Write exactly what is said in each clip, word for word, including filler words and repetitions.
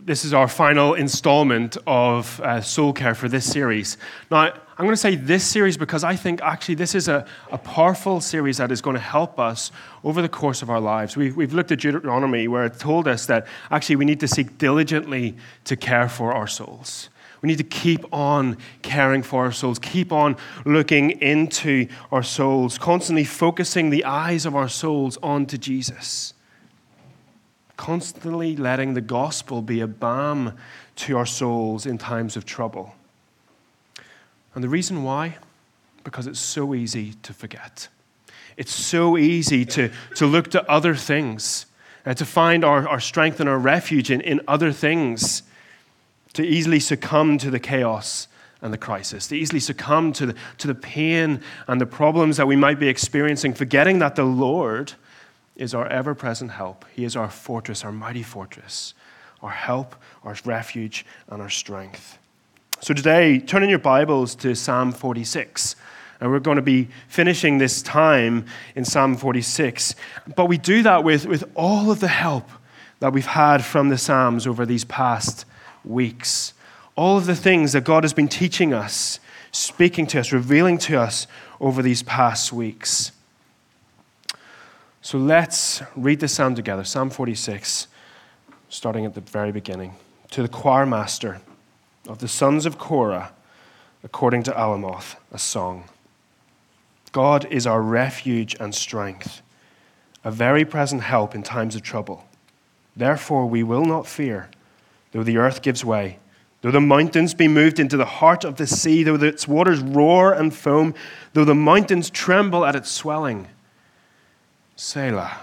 this is our final installment of uh, Soul Care for this series. Now, I'm going to say this series because I think actually this is a, a powerful series that is going to help us over the course of our lives. We, we've looked at Deuteronomy where it told us that actually we need to seek diligently to care for our souls. We need to keep on caring for our souls, keep on looking into our souls, constantly focusing the eyes of our souls onto Jesus. Constantly letting the gospel be a balm to our souls in times of trouble. And the reason why? Because it's so easy to forget. It's so easy to, to look to other things, and to find our, our strength and our refuge in, in other things, to easily succumb to the chaos and the crisis, to easily succumb to the, to the pain and the problems that we might be experiencing, forgetting that the Lord is our ever-present help. He is our fortress, our mighty fortress, our help, our refuge, and our strength. So today, turn in your Bibles to Psalm forty-six. And we're going to be finishing this time in Psalm forty-six. But we do that with, with all of the help that we've had from the Psalms over these past weeks. All of the things that God has been teaching us, speaking to us, revealing to us over these past weeks. So let's read the psalm together. Psalm forty-six, starting at the very beginning. To the choir master of the sons of Korah, according to Alamoth, a song. God is our refuge and strength, a very present help in times of trouble. Therefore we will not fear, though the earth gives way, though the mountains be moved into the heart of the sea, though its waters roar and foam, though the mountains tremble at its swelling. Selah.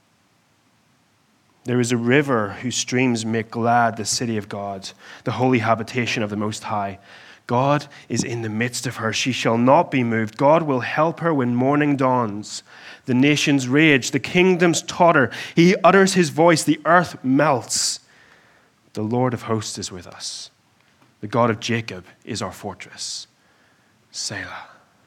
There is a river whose streams make glad the city of God, the holy habitation of the Most High. God is in the midst of her. She shall not be moved. God will help her when morning dawns. The nations rage, the kingdoms totter. He utters his voice, the earth melts. The Lord of hosts is with us. The God of Jacob is our fortress. Selah.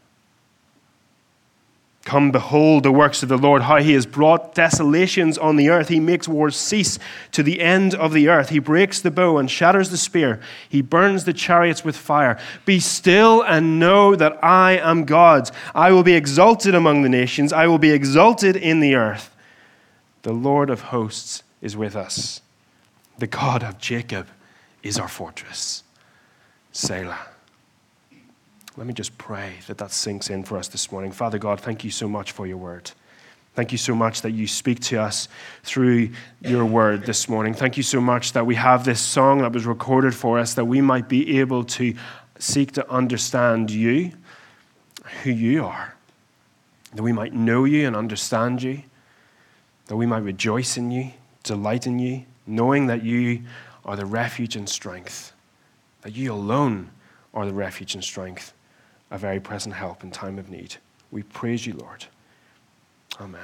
Come, behold the works of the Lord, how he has brought desolations on the earth. He makes wars cease to the end of the earth. He breaks the bow and shatters the spear. He burns the chariots with fire. Be still and know that I am God. I will be exalted among the nations. I will be exalted in the earth. The Lord of hosts is with us. The God of Jacob is our fortress. Selah. Let me just pray that that sinks in for us this morning. Father God, thank you so much for your word. Thank you so much that you speak to us through your word this morning. Thank you so much that we have this song that was recorded for us, that we might be able to seek to understand you, who you are, that we might know you and understand you, that we might rejoice in you, delight in you, knowing that you are the refuge and strength, that you alone are the refuge and strength, a very present help in time of need. We praise you, Lord. Amen.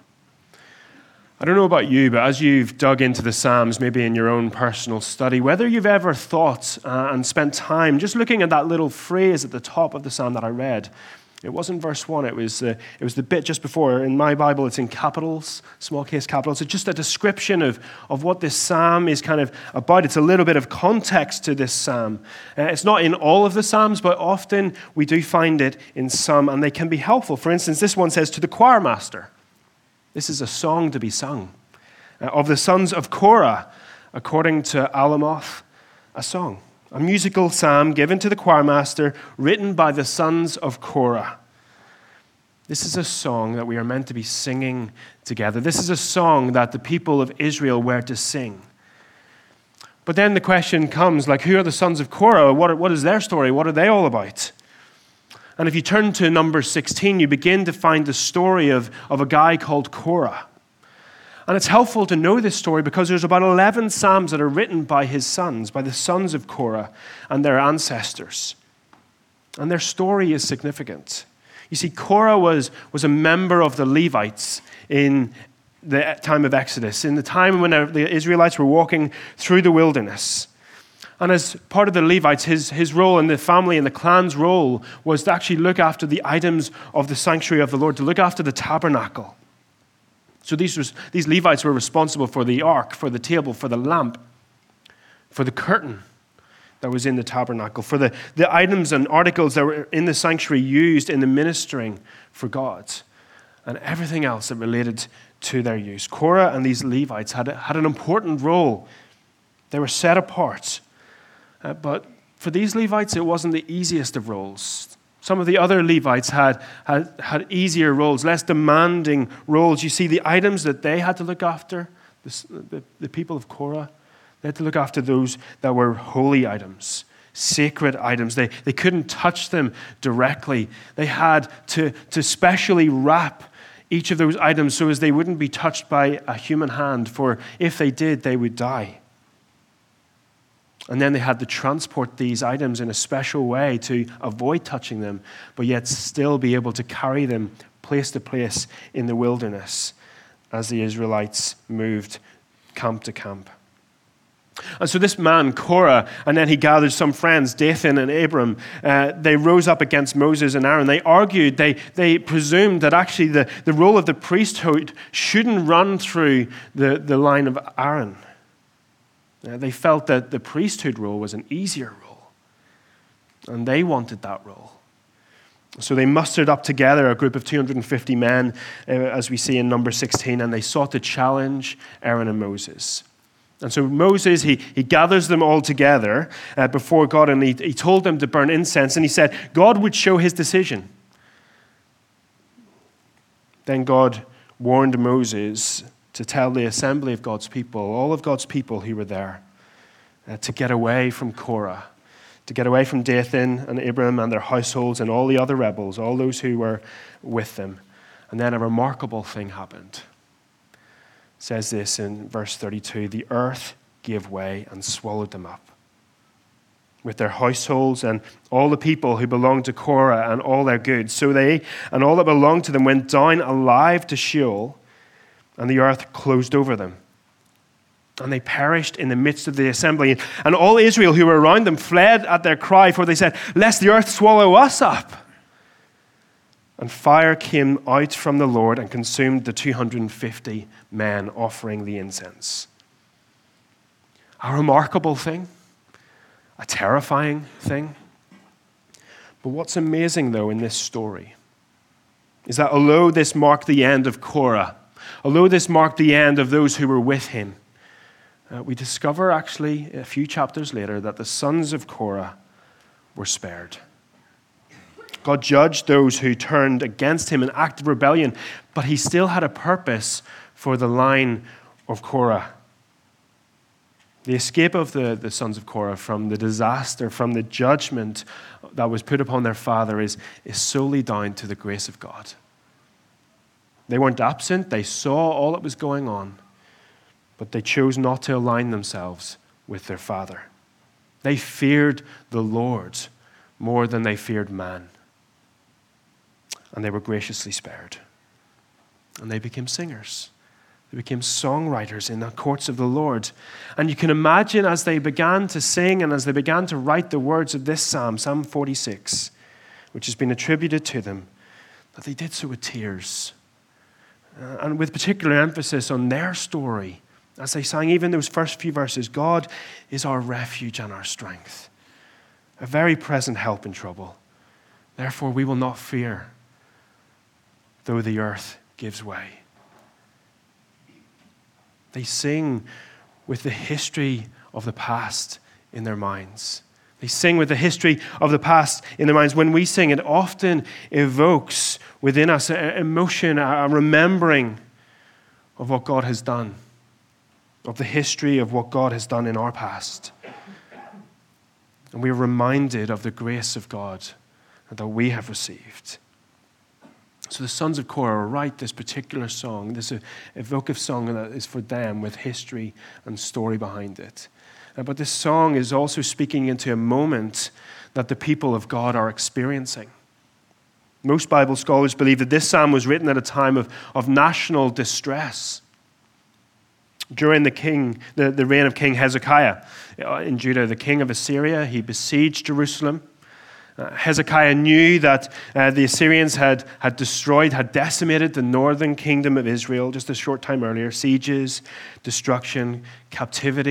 I don't know about you, but as you've dug into the Psalms, maybe in your own personal study, whether you've ever thought uh, and spent time just looking at that little phrase at the top of the Psalm that I read. It wasn't verse one, it was, uh, it was the bit just before. In my Bible, it's in capitals, small case capitals. It's just a description of, of what this psalm is kind of about. It's a little bit of context to this psalm. Uh, it's not in all of the psalms, but often we do find it in some, and they can be helpful. For instance, this one says, to the choir master. This is a song to be sung. Uh, of the sons of Korah, according to Alamoth, a song. A musical psalm given to the choir master, written by the sons of Korah. This is a song that we are meant to be singing together. This is a song that the people of Israel were to sing. But then the question comes, like, who are the sons of Korah? What, are, what is their story? What are they all about? And if you turn to Numbers sixteen, you begin to find the story of, of a guy called Korah. And it's helpful to know this story because there's about eleven psalms that are written by his sons, by the sons of Korah and their ancestors. And their story is significant. You see, Korah was, was a member of the Levites in the time of Exodus, in the time when the Israelites were walking through the wilderness. And as part of the Levites, his, his role in the family and the clan's role was to actually look after the items of the sanctuary of the Lord, to look after the tabernacle. So these, these Levites were responsible for the ark, for the table, for the lamp. for the curtain that was in the tabernacle, for the, the items and articles that were in the sanctuary used in the ministering for God, and everything else that related to their use. Korah and these Levites had, had an important role. They were set apart. Uh, but for these Levites, it wasn't the easiest of roles. Some of the other Levites had, had, had easier roles, less demanding roles. You see, the items that they had to look after, the, the, the people of Korah, they had to look after those that were holy items, sacred items. They, they couldn't touch them directly. They had to, to specially wrap each of those items so as they wouldn't be touched by a human hand, for if they did, they would die. And then they had to transport these items in a special way to avoid touching them, but yet still be able to carry them place to place in the wilderness as the Israelites moved camp to camp. And so this man, Korah, and then he gathered some friends, Dathan and Abiram, uh, they rose up against Moses and Aaron. They argued, they, they presumed that actually the, the role of the priesthood shouldn't run through the, the line of Aaron. Uh, they felt that the priesthood role was an easier role, and they wanted that role. So they mustered up together a group of two hundred fifty men, uh, as we see in number sixteen, and they sought to challenge Aaron and Moses. And so Moses, he, he gathers them all together uh, before God, and he, he told them to burn incense, and he said God would show his decision. Then God warned Moses to tell the assembly of God's people, all of God's people who were there, uh, to get away from Korah, to get away from Dathan and Abiram and their households and all the other rebels, all those who were with them. And then a remarkable thing happened. It says this in verse thirty-two, the earth gave way and swallowed them up, with their households and all the people who belonged to Korah and all their goods. So they and all that belonged to them went down alive to Sheol, and the earth closed over them. And they perished in the midst of the assembly. And all Israel who were around them fled at their cry, for they said, lest the earth swallow us up. And fire came out from the Lord and consumed the two hundred fifty men offering the incense. A remarkable thing, a terrifying thing. But what's amazing, though, in this story is that although this marked the end of Korah, although this marked the end of those who were with him, uh, we discover actually a few chapters later that the sons of Korah were spared. God judged those who turned against him in active rebellion, but he still had a purpose for the line of Korah. The escape of the, the sons of Korah from the disaster, from the judgment that was put upon their father is, is solely down to the grace of God. They weren't absent. They saw all that was going on, but they chose not to align themselves with their father. They feared the Lord more than they feared man, and they were graciously spared. And they became singers. They became songwriters in the courts of the Lord. And you can imagine as they began to sing and as they began to write the words of this psalm, Psalm forty-six, which has been attributed to them, that they did so with tears. Uh, and with particular emphasis on their story, as they sang even those first few verses, God is our refuge and our strength, a very present help in trouble. Therefore we will not fear, though the earth gives way. They sing with the history of the past in their minds. They sing with the history of the past in their minds. When we sing, it often evokes within us an emotion, a remembering of what God has done, of the history of what God has done in our past. And we are reminded of the grace of God that we have received. So the sons of Korah write this particular song, this evocative song that is for them with history and story behind it. But this song is also speaking into a moment that the people of God are experiencing. Most Bible scholars believe that this psalm was written at a time of, of national distress. During the king, the, the reign of King Hezekiah in Judah, the king of Assyria, he besieged Jerusalem. Uh, Hezekiah knew that uh, the Assyrians had, had destroyed, had decimated the northern kingdom of Israel just a short time earlier. Sieges, destruction, captivity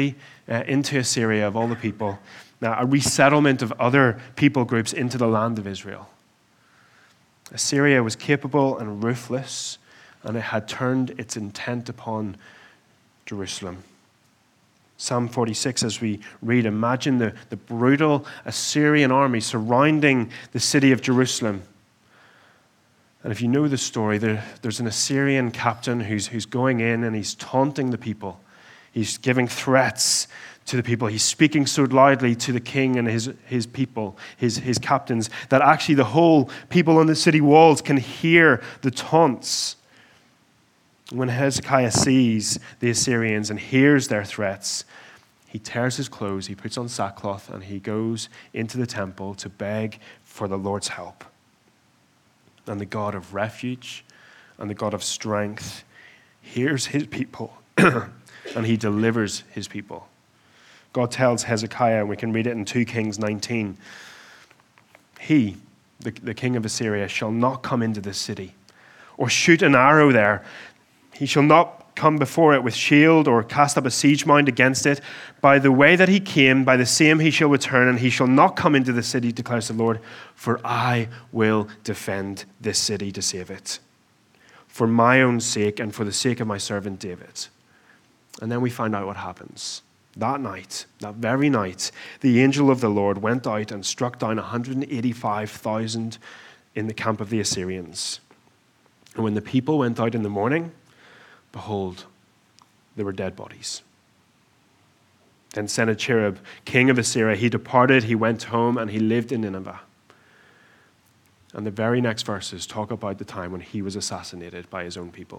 uh, into Assyria of all the people. Now, a resettlement of other people groups into the land of Israel. Assyria was capable and ruthless, and it had turned its intent upon Jerusalem. Psalm forty-six, as we read, imagine the, the brutal Assyrian army surrounding the city of Jerusalem. And if you know the story, there, there's an Assyrian captain who's, who's going in and he's taunting the people. He's giving threats to the people. He's speaking so loudly to the king and his, his people, his, his captains, that actually the whole people on the city walls can hear the taunts. When Hezekiah sees the Assyrians and hears their threats, he tears his clothes, he puts on sackcloth, and he goes into the temple to beg for the Lord's help. And the God of refuge and the God of strength hears his people and he delivers his people. God tells Hezekiah, and we can read it in two Kings nineteen, he, the, the king of Assyria, shall not come into this city or shoot an arrow there. He shall not come before it with shield or cast up a siege mound against it. By the way that he came, by the same he shall return, and he shall not come into the city, declares the Lord, for I will defend this city to save it, for my own sake and for the sake of my servant David. And then we find out what happens. That night, that very night, the angel of the Lord went out and struck down one hundred eighty-five thousand in the camp of the Assyrians. And when the people went out in the morning, behold, there were dead bodies. Then Sennacherib, king of Assyria, he departed, he went home, and he lived in Nineveh. And the very next verses talk about the time when he was assassinated by his own people.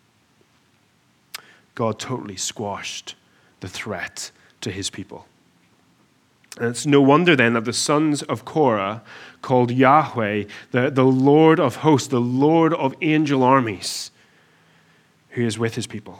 God totally squashed the threat to his people. And it's no wonder then that the sons of Korah called Yahweh the, the Lord of hosts, the Lord of angel armies, who is with his people.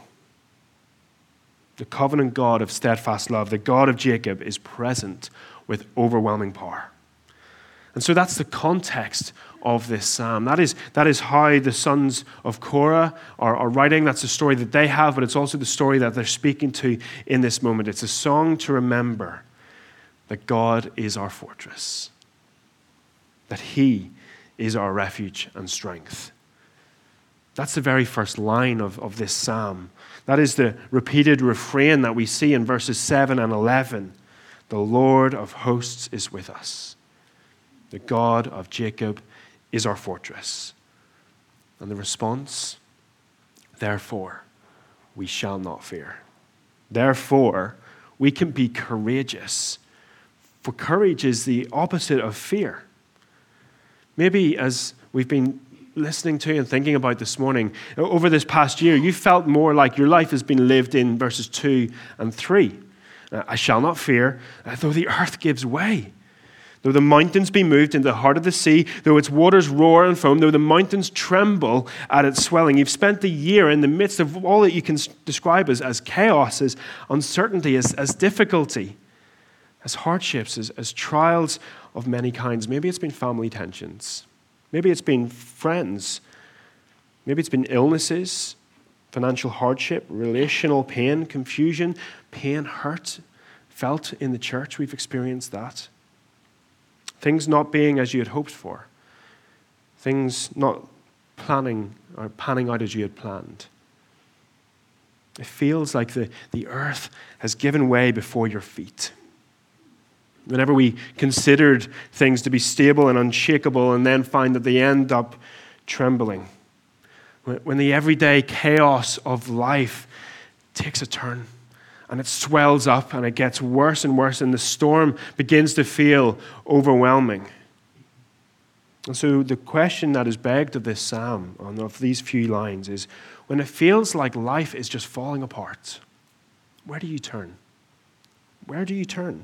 The covenant God of steadfast love, the God of Jacob, is present with overwhelming power. And so that's the context of this psalm. That is, that is how the sons of Korah are, are writing. That's the story that they have, but it's also the story that they're speaking to in this moment. It's a song to remember that God is our fortress, that he is our refuge and strength. That's the very first line of, of this psalm. That is the repeated refrain that we see in verses seven and eleven. The Lord of hosts is with us. The God of Jacob is our fortress. And the response, therefore, we shall not fear. Therefore, we can be courageous. For courage is the opposite of fear. Maybe as we've been listening to and thinking about this morning, over this past year, you felt more like your life has been lived in verses two and three. I shall not fear, though the earth gives way. Though the mountains be moved into the heart of the sea, though its waters roar and foam, though the mountains tremble at its swelling. You've spent the year in the midst of all that you can describe as, as chaos, as uncertainty, as, as difficulty, as hardships, as, as trials of many kinds. Maybe it's been family tensions. Maybe it's been friends. Maybe it's been illnesses, financial hardship, relational pain, confusion, pain, hurt, felt in the church. We've experienced that. Things not being as you had hoped for. Things not planning or panning out as you had planned. It feels like the, the earth has given way before your feet. Whenever we considered things to be stable and unshakable and then find that they end up trembling. When the everyday chaos of life takes a turn and it swells up and it gets worse and worse and the storm begins to feel overwhelming. And so the question that is begged of this psalm, of these few lines, is when it feels like life is just falling apart, where do you turn? Where do you turn?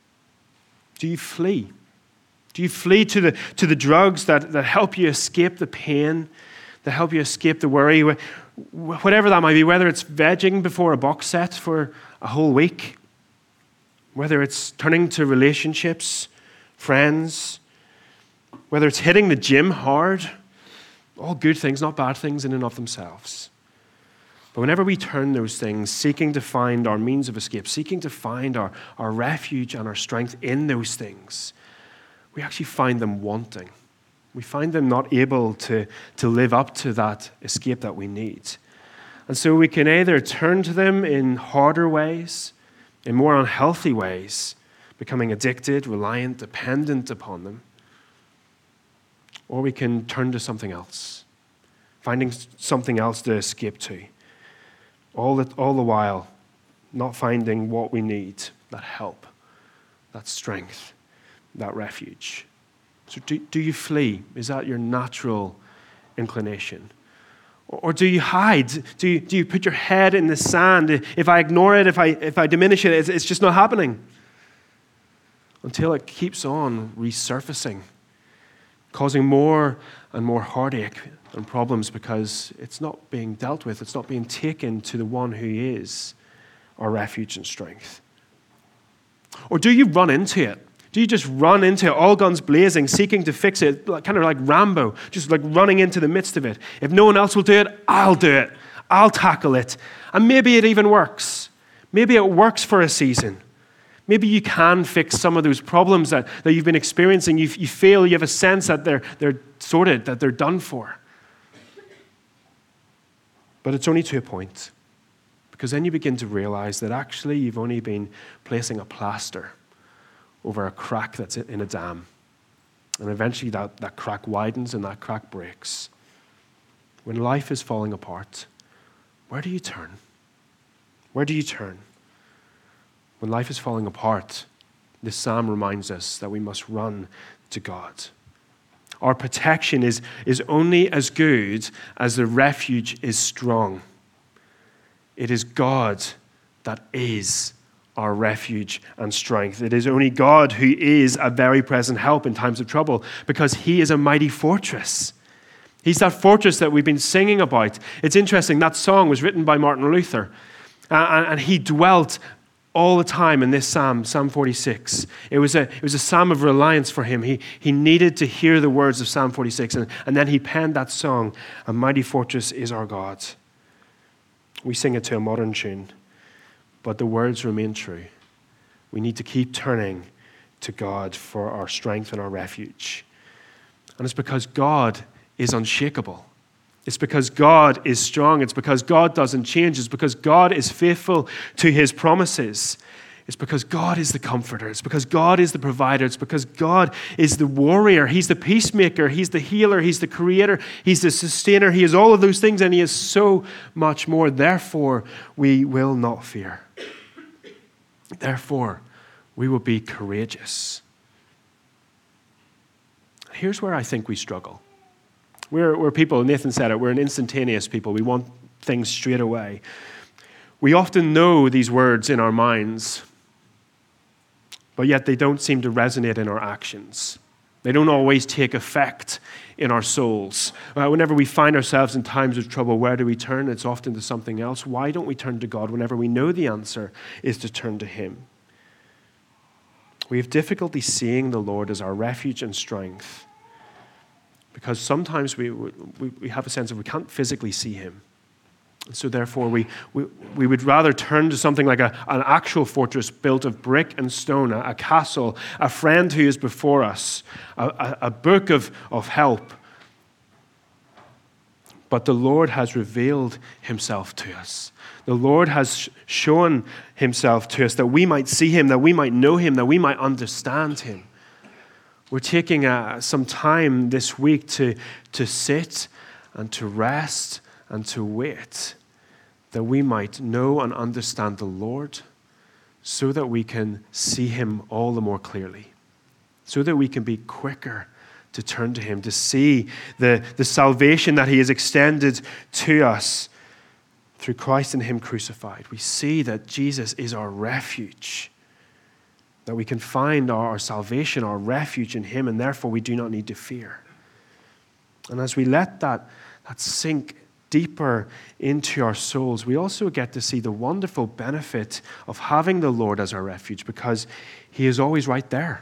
Do you flee? Do you flee to the, to the drugs that, that help you escape the pain, that help you escape the worry, whatever that might be, whether it's vegging before a box set for a whole week, whether it's turning to relationships, friends, whether it's hitting the gym hard, all good things, not bad things in and of themselves. But whenever we turn those things, seeking to find our means of escape, seeking to find our, our refuge and our strength in those things, we actually find them wanting. We find them not able to, to live up to that escape that we need. And so we can either turn to them in harder ways, in more unhealthy ways, becoming addicted, reliant, dependent upon them, or we can turn to something else, finding something else to escape to. All the, all the while, not finding what we need, that help, that strength, that refuge. So do, do you flee? Is that your natural inclination? Or, or do you hide? Do you, do you put your head in the sand? If I ignore it, if I, if I diminish it, it's, it's just not happening. Until it keeps on resurfacing, causing more and more heartache and problems because it's not being dealt with. It's not being taken to the one who is our refuge and strength. Or do you run into it? Do you just run into it, all guns blazing, seeking to fix it, kind of like Rambo, just like running into the midst of it? If no one else will do it, I'll do it. I'll tackle it. And maybe it even works. Maybe it works for a season. Maybe you can fix some of those problems that, that you've been experiencing. You, you feel, you have a sense that they're, they're sorted, that they're done for. But it's only to a point. Because then you begin to realize that actually you've only been placing a plaster over a crack that's in a dam. And eventually that, that crack widens and that crack breaks. When life is falling apart, where do you turn? Where do you turn? When life is falling apart, this psalm reminds us that we must run to God. Our protection is, is only as good as the refuge is strong. It is God that is our refuge and strength. It is only God who is a very present help in times of trouble because he is a mighty fortress. He's that fortress that we've been singing about. It's interesting, that song was written by Martin Luther, uh, and he dwelt all the time in this psalm, Psalm forty-six. It was a, it was a psalm of reliance for him. He, he needed to hear the words of Psalm forty-six, and, and then he penned that song, "A Mighty Fortress is Our God." We sing it to a modern tune, but the words remain true. We need to keep turning to God for our strength and our refuge. And it's because God is unshakable. It's because God is strong. It's because God doesn't change. It's because God is faithful to his promises. It's because God is the comforter. It's because God is the provider. It's because God is the warrior. He's the peacemaker. He's the healer. He's the creator. He's the sustainer. He is all of those things, and he is so much more. Therefore, we will not fear. Therefore, we will be courageous. Here's where I think we struggle. We're, we're people, Nathan said it, we're an instantaneous people. We want things straight away. We often know these words in our minds, but yet they don't seem to resonate in our actions. They don't always take effect in our souls. Uh, whenever we find ourselves in times of trouble, where do we turn? It's often to something else. Why don't we turn to God whenever we know the answer is to turn to him? We have difficulty seeing the Lord as our refuge and strength, because sometimes we, we, we have a sense of we can't physically see him. And so therefore we, we, we would rather turn to something like a, an actual fortress built of brick and stone, a, a castle, a friend who is before us, a, a, a book of, of help. But the Lord has revealed himself to us. The Lord has shown himself to us that we might see him, that we might know him, that we might understand him. We're taking uh, some time this week to, to sit and to rest and to wait, that we might know and understand the Lord so that we can see him all the more clearly, so that we can be quicker to turn to him, to see the, the salvation that he has extended to us through Christ and him crucified. We see that Jesus is our refuge, that we can find our, our salvation, our refuge in him, and therefore we do not need to fear. And as we let that, that sink deeper into our souls, we also get to see the wonderful benefit of having the Lord as our refuge, because he is always right there.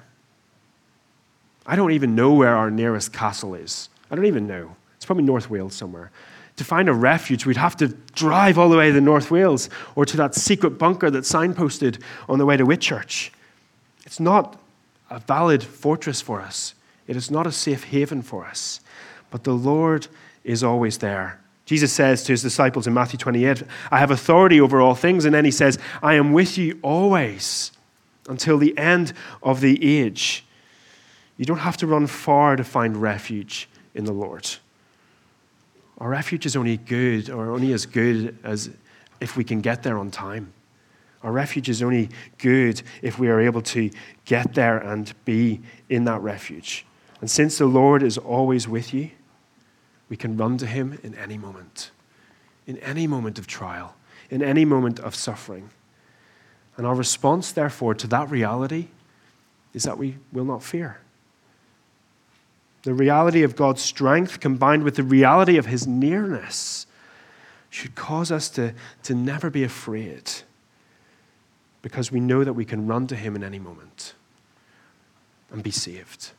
I don't even know where our nearest castle is. I don't even know. It's probably North Wales somewhere. To find a refuge, we'd have to drive all the way to North Wales or to that secret bunker that's signposted on the way to Whitchurch. It's not a valid fortress for us. It is not a safe haven for us. But the Lord is always there. Jesus says to his disciples in Matthew twenty-eight, I have authority over all things. And then he says, I am with you always until the end of the age. You don't have to run far to find refuge in the Lord. Our refuge is only good, or only as good as if we can get there on time. Our refuge is only good if we are able to get there and be in that refuge. And since the Lord is always with you, we can run to him in any moment, in any moment of trial, in any moment of suffering. And our response, therefore, to that reality is that we will not fear. The reality of God's strength combined with the reality of his nearness should cause us to, to never be afraid, because we know that we can run to him in any moment and be saved.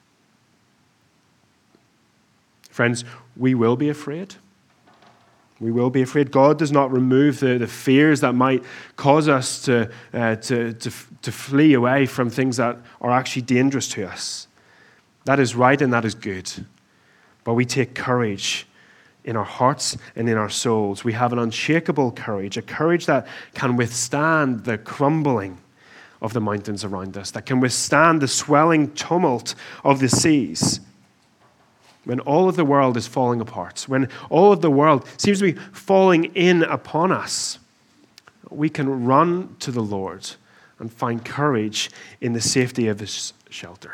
Friends, we will be afraid. We will be afraid. God does not remove the, the fears that might cause us to, uh, to, to, to flee away from things that are actually dangerous to us. That is right and that is good. But we take courage in our hearts and in our souls. We have an unshakable courage, a courage that can withstand the crumbling of the mountains around us, that can withstand the swelling tumult of the seas. When all of the world is falling apart, when all of the world seems to be falling in upon us, we can run to the Lord and find courage in the safety of his shelter.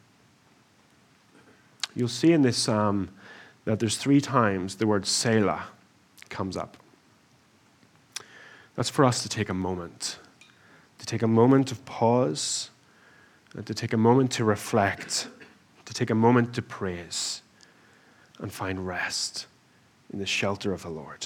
You'll see in this psalm that there's three times the word Selah comes up. That's for us to take a moment, to take a moment of pause, and to take a moment to reflect, to take a moment to praise, and find rest in the shelter of the Lord.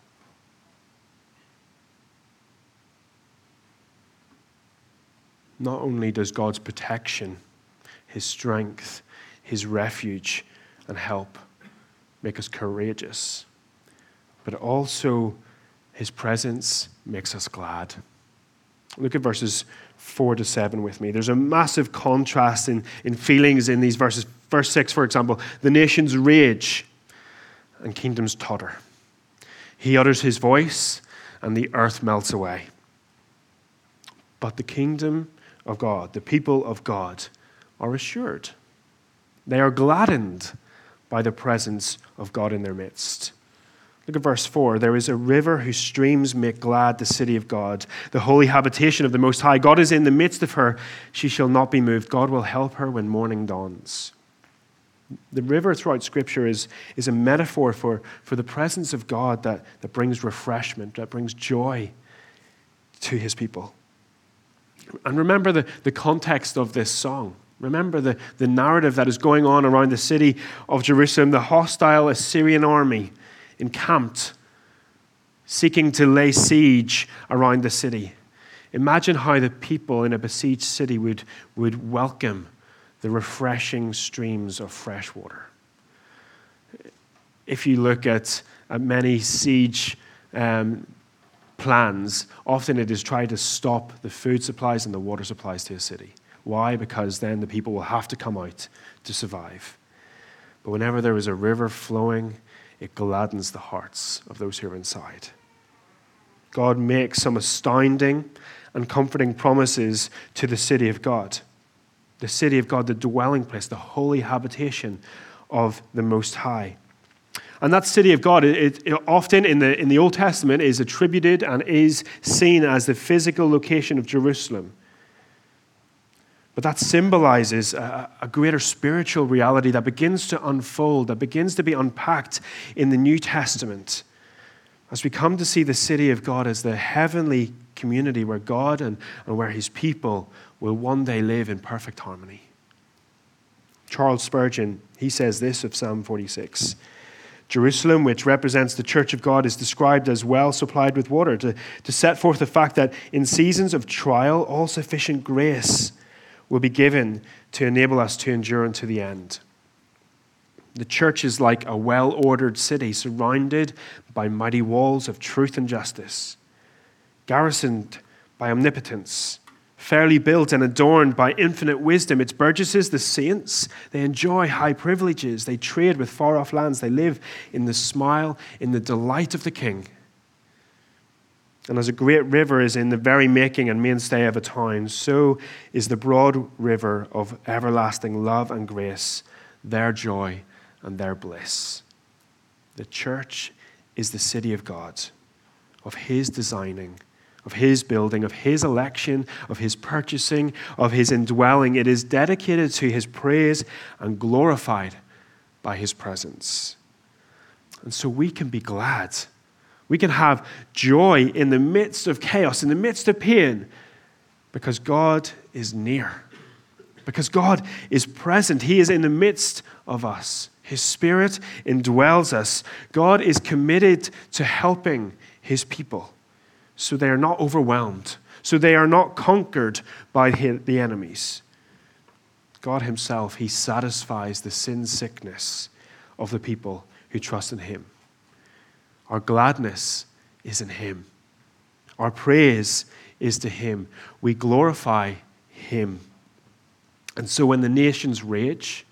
Not only does God's protection, his strength, his refuge and help make us courageous, but also his presence makes us glad. Look at verses four to seven with me. There's a massive contrast in, in feelings in these verses. Verse six, for example, the nations rage and kingdoms totter. He utters his voice and the earth melts away. But the kingdom of God, the people of God, are assured. They are gladdened by the presence of God in their midst. Look at verse four. There is a river whose streams make glad the city of God, the holy habitation of the Most High. God is in the midst of her. She shall not be moved. God will help her when morning dawns. The river throughout Scripture is, is a metaphor for, for the presence of God that, that brings refreshment, that brings joy to his people. And remember the, the context of this song. Remember the, the narrative that is going on around the city of Jerusalem. The hostile Assyrian army encamped, seeking to lay siege around the city. Imagine how the people in a besieged city would, would welcome the refreshing streams of fresh water. If you look at, at many siege um, plans, often it is try to stop the food supplies and the water supplies to a city. Why? Because then the people will have to come out to survive. But whenever there is a river flowing, it gladdens the hearts of those who are inside. God makes some astounding and comforting promises to the city of God. The city of God, the dwelling place, the holy habitation of the Most High. And that city of God, it, it often in the, in the Old Testament is attributed and is seen as the physical location of Jerusalem. But that symbolizes a, a greater spiritual reality that begins to unfold, that begins to be unpacked in the New Testament as we come to see the city of God as the heavenly community where God and, and where his people will one day live in perfect harmony. Charles Spurgeon, he says this of Psalm forty-six. Jerusalem, which represents the church of God, is described as well supplied with water, to, to set forth the fact that in seasons of trial, all sufficient grace will be given to enable us to endure unto the end. The church is like a well-ordered city surrounded by mighty walls of truth and justice, garrisoned by omnipotence, fairly built and adorned by infinite wisdom. Its burgesses, the saints, they enjoy high privileges. They trade with far-off lands. They live in the smile, in the delight of the King. And as a great river is in the very making and mainstay of a town, so is the broad river of everlasting love and grace, their joy and their bliss. The church is the city of God, of his designing, of his building, of his election, of his purchasing, of his indwelling. It is dedicated to his praise and glorified by his presence. And so we can be glad. We can have joy in the midst of chaos, in the midst of pain, because God is near, because God is present. He is in the midst of us. His Spirit indwells us. God is committed to helping his people so they are not overwhelmed, so they are not conquered by the enemies. God himself, he satisfies the sin sickness of the people who trust in him. Our gladness is in him. Our praise is to him. We glorify him. And so when the nations rage,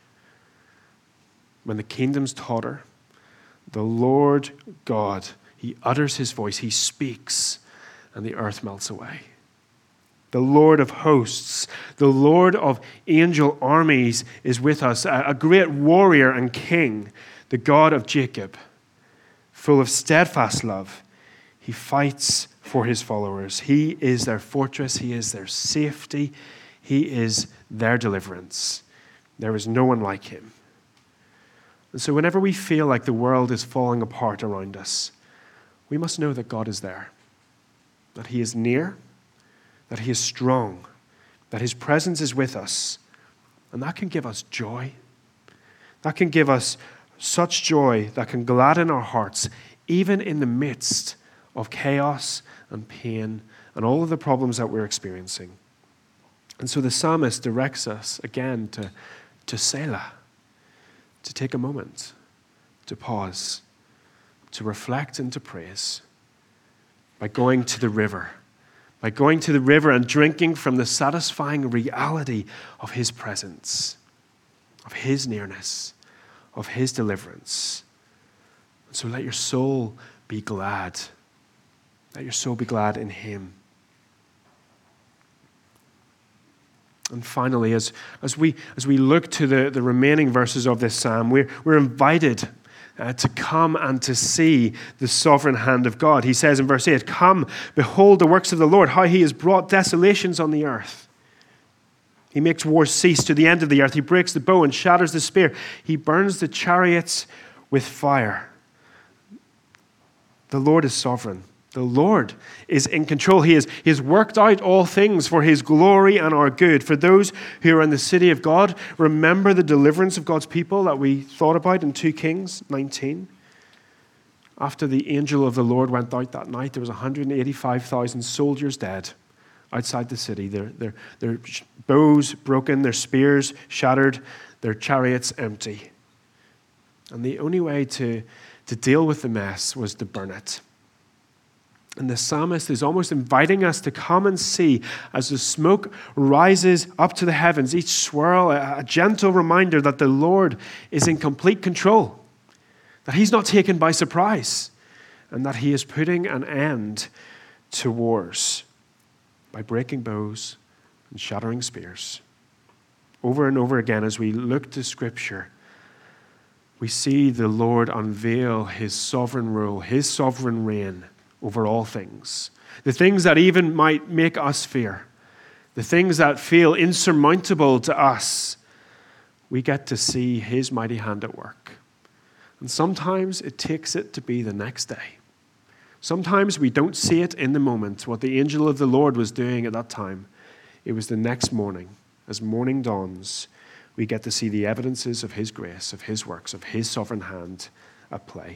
when the kingdoms totter, the Lord God, he utters his voice, he speaks, and the earth melts away. The Lord of hosts, the Lord of angel armies is with us, a great warrior and king, the God of Jacob, full of steadfast love. He fights for his followers. He is their fortress. He is their safety. He is their deliverance. There is no one like him. And so whenever we feel like the world is falling apart around us, we must know that God is there, that he is near, that he is strong, that his presence is with us. And that can give us joy. That can give us such joy that can gladden our hearts, even in the midst of chaos and pain and all of the problems that we're experiencing. And so the psalmist directs us again to, to Selah, to take a moment, to pause, to reflect and to praise by going to the river, by going to the river and drinking from the satisfying reality of his presence, of his nearness, of his deliverance. And so let your soul be glad. Let your soul be glad in him. And finally, as, as, we, as we look to the, the remaining verses of this psalm, we're, we're invited uh, to come and to see the sovereign hand of God. He says in verse eight, "Come, behold the works of the Lord, how he has brought desolations on the earth. He makes war cease to the end of the earth. He breaks the bow and shatters the spear. He burns the chariots with fire." The Lord is sovereign. The Lord is in control. He, is, he has worked out all things for his glory and our good. For those who are in the city of God, remember the deliverance of God's people that we thought about in Second Kings nineteen. After the angel of the Lord went out that night, there was one hundred eighty-five thousand soldiers dead outside the city. Their, their, their bows broken, their spears shattered, their chariots empty. And the only way to, to deal with the mess was to burn it. And the psalmist is almost inviting us to come and see as the smoke rises up to the heavens, each swirl, a, a gentle reminder that the Lord is in complete control, that he's not taken by surprise, and that he is putting an end to wars by breaking bows and shattering spears. Over and over again, as we look to Scripture, we see the Lord unveil his sovereign rule, his sovereign reign over all things. The things that even might make us fear, the things that feel insurmountable to us, we get to see his mighty hand at work. And sometimes it takes it to be the next day. Sometimes we don't see it in the moment, what the angel of the Lord was doing at that time. It was the next morning, as morning dawns, we get to see the evidences of his grace, of his works, of his sovereign hand at play.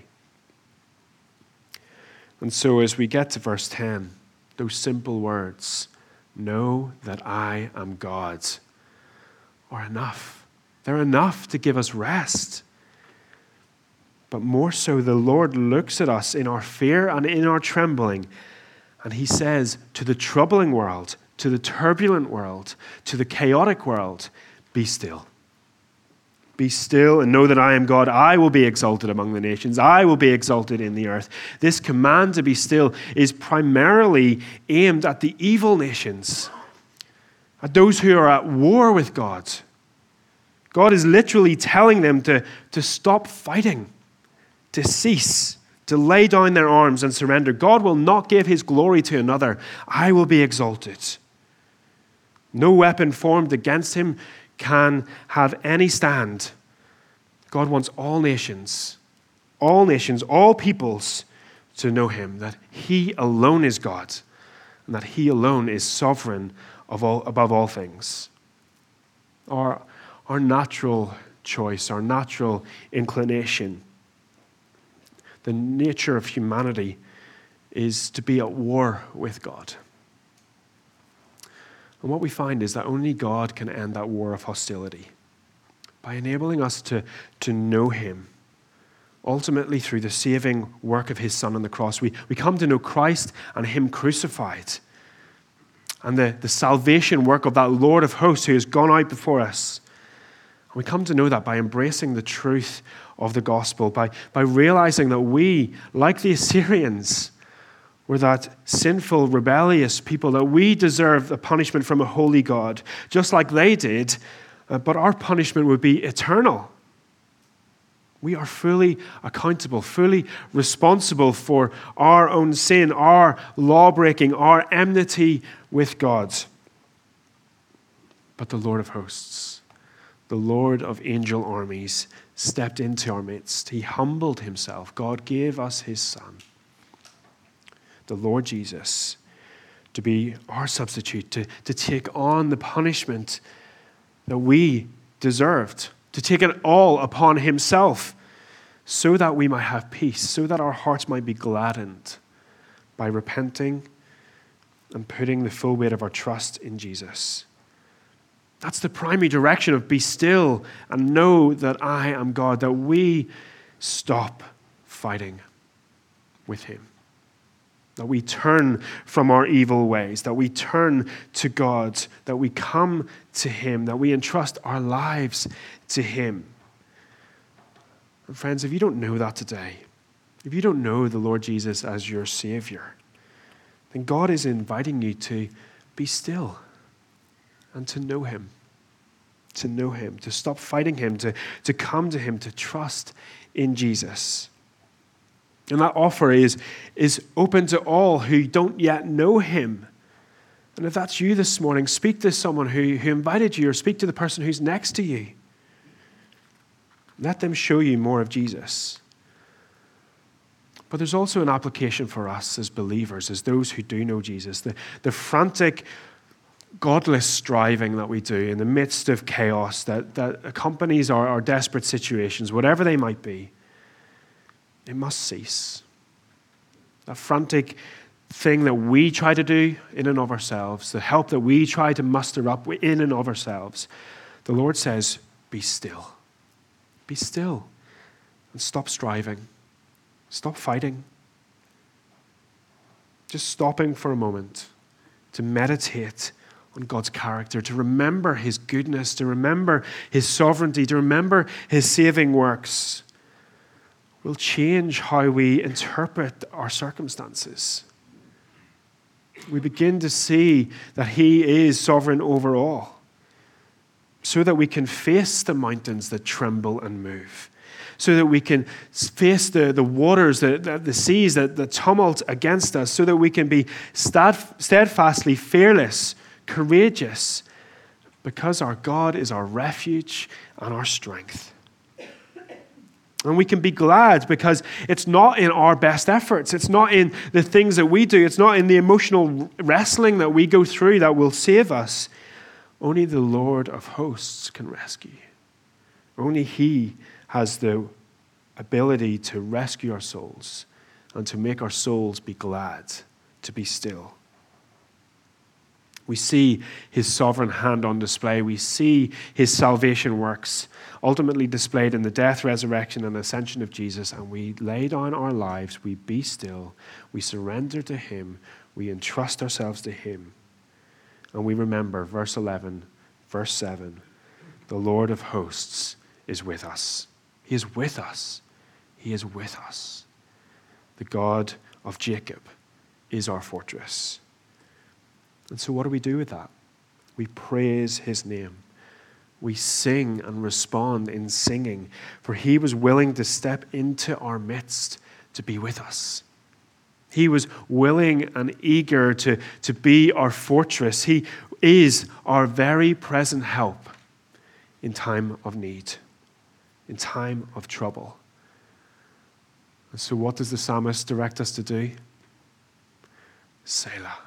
And so as we get to verse ten, those simple words, "Know that I am God," are enough. They're enough to give us rest. But more so, the Lord looks at us in our fear and in our trembling, and he says to the troubling world, to the turbulent world, to the chaotic world, be still. Be still and know that I am God. I will be exalted among the nations. I will be exalted in the earth. This command to be still is primarily aimed at the evil nations, at those who are at war with God. God is literally telling them to, to stop fighting, to cease, to lay down their arms and surrender. God will not give his glory to another. I will be exalted. No weapon formed against him can have any stand. God wants all nations, all nations, all peoples to know him, that he alone is God, and that he alone is sovereign of all, above all things. Our, our natural choice, our natural inclination, the nature of humanity is to be at war with God. And what we find is that only God can end that war of hostility by enabling us to, to know him. Ultimately, through the saving work of his Son on the cross, we, we come to know Christ and him crucified. And the, the salvation work of that Lord of hosts who has gone out before us. And we come to know that by embracing the truth of the gospel, by, by realizing that we, like the Assyrians, we're that sinful, rebellious people, that we deserve the punishment from a holy God, just like they did, uh, but our punishment would be eternal. We are fully accountable, fully responsible for our own sin, our law-breaking, our enmity with God. But the Lord of hosts, the Lord of angel armies, stepped into our midst. He humbled himself. God gave us his Son, the Lord Jesus, to be our substitute, to, to take on the punishment that we deserved, to take it all upon himself, so that we might have peace, so that our hearts might be gladdened by repenting and putting the full weight of our trust in Jesus. That's the primary direction of be still and know that I am God, that we stop fighting with him. That we turn from our evil ways, that we turn to God, that we come to him, that we entrust our lives to him. And friends, if you don't know that today, if you don't know the Lord Jesus as your Savior, then God is inviting you to be still and to know him, to know him, to stop fighting him, to, to come to him, to trust in Jesus. And that offer is, is open to all who don't yet know him. And if that's you this morning, speak to someone who, who invited you, or speak to the person who's next to you. Let them show you more of Jesus. But there's also an application for us as believers, as those who do know Jesus. The, the frantic, godless striving that we do in the midst of chaos that, that accompanies our, our desperate situations, whatever they might be, it must cease. That frantic thing that we try to do in and of ourselves, the help that we try to muster up in and of ourselves, the Lord says, be still. Be still and stop striving. Stop fighting. Just stopping for a moment to meditate on God's character, to remember his goodness, to remember his sovereignty, to remember his saving works, will change how we interpret our circumstances. We begin to see that he is sovereign over all, so that we can face the mountains that tremble and move, so that we can face the, the waters, the, the, the seas, the, the tumult against us, so that we can be steadfastly fearless, courageous, because our God is our refuge and our strength. And we can be glad because it's not in our best efforts. It's not in the things that we do. It's not in the emotional wrestling that we go through that will save us. Only the Lord of hosts can rescue. Only he has the ability to rescue our souls and to make our souls be glad, to be still. We see his sovereign hand on display. We see his salvation works ultimately displayed in the death, resurrection, and ascension of Jesus. And we lay down our lives. We be still. We surrender to him. We entrust ourselves to him. And we remember verse eleven, verse seven, the Lord of hosts is with us. He is with us. He is with us. The God of Jacob is our fortress. And so what do we do with that? We praise his name. We sing and respond in singing, for he was willing to step into our midst to be with us. He was willing and eager to, to be our fortress. He is our very present help in time of need, in time of trouble. And so what does the psalmist direct us to do? Selah.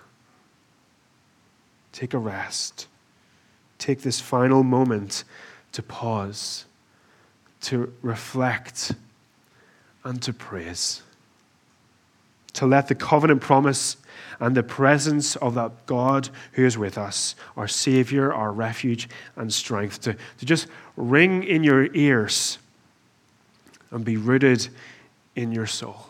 Take a rest. Take this final moment to pause, to reflect, and to praise. To let the covenant promise and the presence of that God who is with us, our Savior, our refuge and strength, to, to just ring in your ears and be rooted in your soul.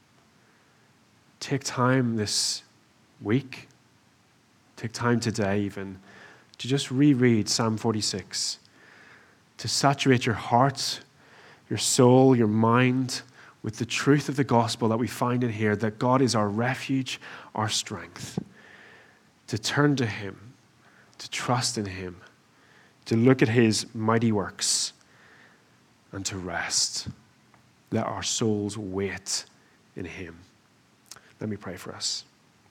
Take time this week, take time today even, to just reread Psalm forty-six, to saturate your heart, your soul, your mind with the truth of the gospel that we find in here, that God is our refuge, our strength, to turn to him, to trust in him, to look at his mighty works, and to rest. Let our souls wait in him. Let me pray for us.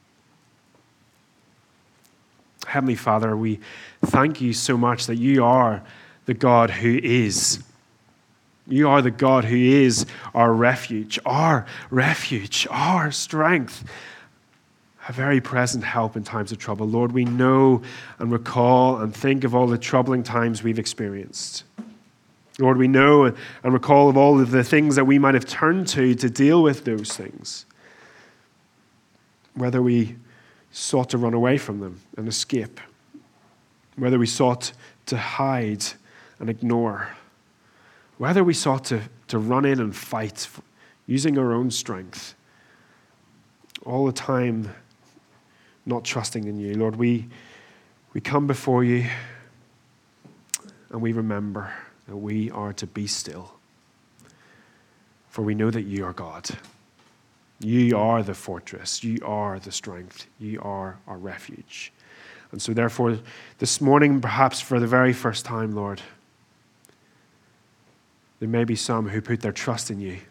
Heavenly Father, we thank you so much that you are the God who is. You are the God who is our refuge, our refuge, our strength, a very present help in times of trouble. Lord, we know and recall and think of all the troubling times we've experienced. Lord, we know and recall of all of the things that we might have turned to to deal with those things. Whether we sought to run away from them and escape, whether we sought to hide and ignore, whether we sought to, to run in and fight using our own strength, all the time not trusting in you. Lord, we, we come before you and we remember that we are to be still, for we know that you are God. You are the fortress. You are the strength. You are our refuge. And so therefore, this morning, perhaps for the very first time, Lord, there may be some who put their trust in you.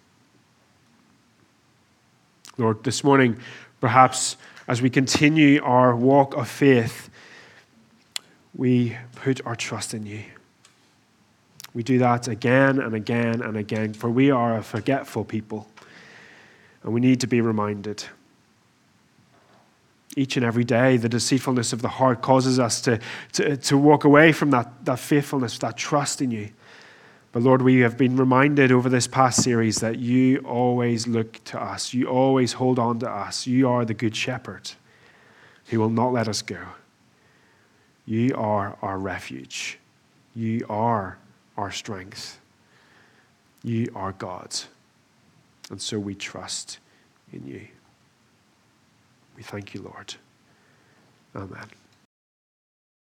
Lord, this morning, perhaps as we continue our walk of faith, we put our trust in you. We do that again and again and again, for we are a forgetful people. And we need to be reminded. Each and every day, the deceitfulness of the heart causes us to, to, to walk away from that, that faithfulness, that trust in you. But Lord, we have been reminded over this past series that you always look to us. You always hold on to us. You are the good shepherd who will not let us go. You are our refuge. You are our strength. You are God. And so we trust in you. We thank you, Lord. Amen.